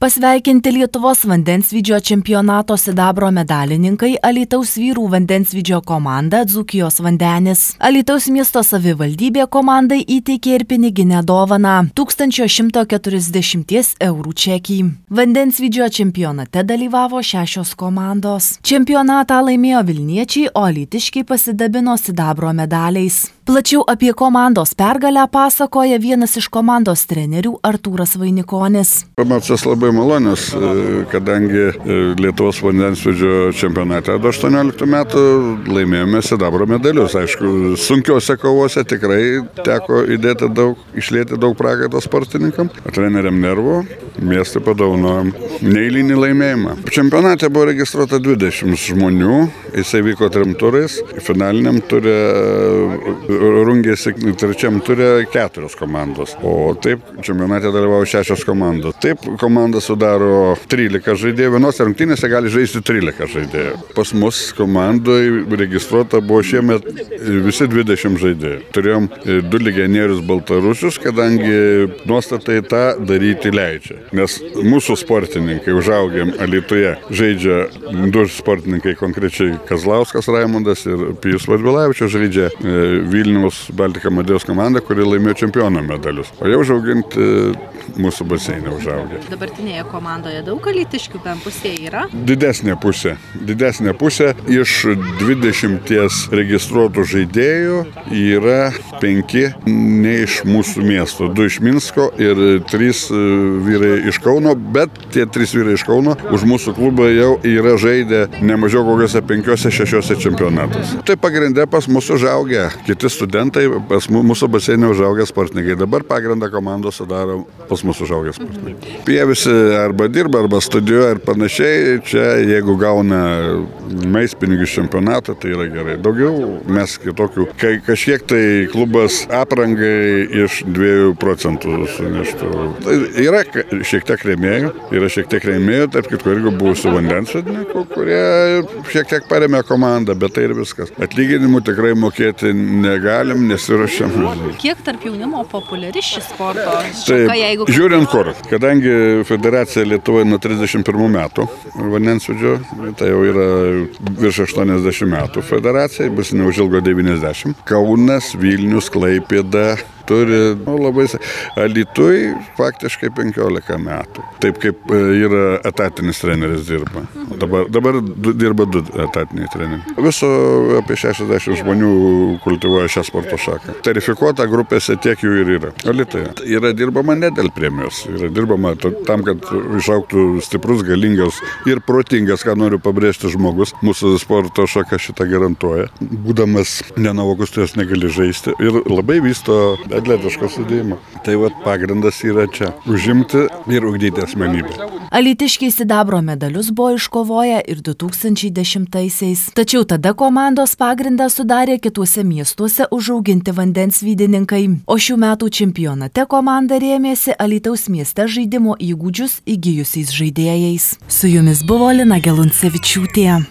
Pasveikinti Lietuvos vandensvydžio čempionato sidabro medalininkai Alytaus vyrų vandensvydžio komanda Dzūkijos vandenis. Alytaus miesto savivaldybė komandai įteikė ir piniginę dovaną 1140 eurų čekį. Vandensvydžio čempionate dalyvavo 6 komandos. Čempionatą laimėjo Vilniečiai, o alytiškiai pasidabino sidabro medaliais. Plačiau apie komandos pergalę pasakoja vienas iš komandos trenerių Artūras Vainikonis. Emocijos labai malonios, kadangi Lietuvos vandensvydžio čempionate 18 metų laimėjome sidabro medalius. Aišku, sunkiuose kovose tikrai teko išlieti daug prakaito sportininkam, treneriam nervų, miestui padovanojom neeilinį laimėjimą. Čempionate buvo registruota 20 žmonių, jisai vyko 3 turais, finaliniam ture rungėsi 3 ture 4 komandos, o taip čempionate dalyvavo 6 komandos. Taip komanda sudaro 13 žaidėjų, vienose rungtynėse gali žaisti 13 žaidėjų. Pas mus komandoje registruota buvo šiemet visi 20 žaidėjų. Turėjom 2 legionierius baltarusius, kadangi nuostatai tą daryti leidžia. Nes mūsų sportininkai užaugėm Alytuje, žaidžia 2 sportininkai, konkrečiai Kazlauskas Raimundas ir Pijus Vadvilavičius žaidžia Vilniaus Baltika Madėjos komanda, kuri laimėjo čempiono medalius. O jau užauginti mūsų baseinė užaugė. Dabartinėje komandoje daug alytiškių, bent pusė yra? Didesnė pusė. Iš 20 registruotų žaidėjų yra 5 ne iš mūsų miesto. 2 iš Minsko ir 3 vyrai iš Kauno, bet tie 3 vyrai iš Kauno už mūsų klubą jau yra žaidę ne mažiau kokiuose 5-6 čempionatuose. Tai pagrindė pas mūsų užaugę kiti studentai, pas mūsų baseinė užaugę sportininkai. Dabar pagrindą komandos sudaro pas mūsų užaugę sportininkai. Jie visi arba dirba, arba studijuoja ir panašiai. Čia jeigu gauna maistpinigius čempionatą, tai yra gerai. Daugiau mes kitokių. Kai kažkiek tai klubas aprangai iš 2% suneštų. Tai yra šiek tiek rėmėjų, taip kitko irgi buvusių vandensvedininkų, kurie šiek tiek paremė komandą, bet tai ir viskas. Atlyginimų tikrai mokėti negalim, nesiruošiam. Kiek tarp jaunimo populiari ši sporto šaka, taip, jeigu... Žiūrint kur, kadangi federacija Lietuvoje nuo 31 metų vandensvydžio, tai jau yra virš 80 metų federacija, bus neužilgo 90. Kaunas, Vilnius, Klaipėda turi labai... Alytuj faktiškai 15 metų. Taip kaip yra etatinis treneris dirba. Dabar dirba 2 etatiniai treneriai. Viso apie 60 žmonių kultivuoja šią sporto šaką. Tarifikuota grupėse tiek jų ir yra. Alytuje yra dirbama ne dėl premijos. Yra dirbama tam, kad išaugtų stiprus, galingas ir protingas, ką noriu pabrėžti žmogus. Mūsų sporto šaka šitą garantuoja. Būdamas nenuovokus, tu jos negali žaisti. Ir labai vysto atletiško sudėjimo. Tai pagrindas yra čia. Užimti ir ugdyti asmenybę. Alytiškiai sidabro medalius buvo iškovoję ir 2010-aisiais. Tačiau tada komandos pagrindą sudarė kituose miestuose užauginti vandensvydininkai. O šių metų čempionate komanda rėmėsi Alytaus mieste žaidimo įgūdžius įgijusiais žaidėjais. Su jumis buvo Lina Geluncevičiūtė.